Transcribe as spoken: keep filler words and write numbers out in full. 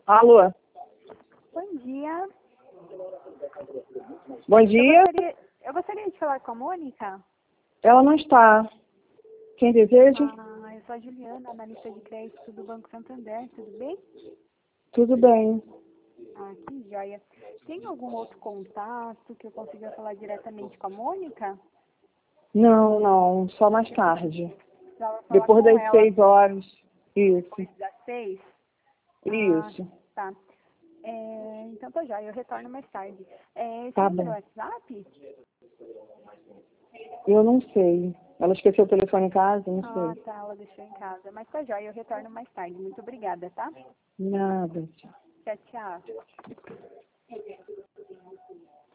Alô? Bom dia. Bom dia. Eu gostaria, eu gostaria de falar com a Mônica. Ela não está. Quem deseja? Ah, eu sou a Juliana, analista de crédito do Banco Santander, tudo bem? Tudo bem. Ah, que joia. Tem algum outro contato que eu consiga falar diretamente com a Mônica? Não, não. Só mais tarde. Pra ela falar Depois com das ela seis horas. Isso. depois das seis? Isso. Ah, tá. É, então tá já, eu retorno mais tarde. É, esse Tá número é bom. WhatsApp? Eu não sei. Ela esqueceu o telefone em casa? Não Ah, sei. tá, ela deixou em casa. Mas tá já, eu retorno mais tarde. Muito obrigada, tá? Nada. Tchau, tchau.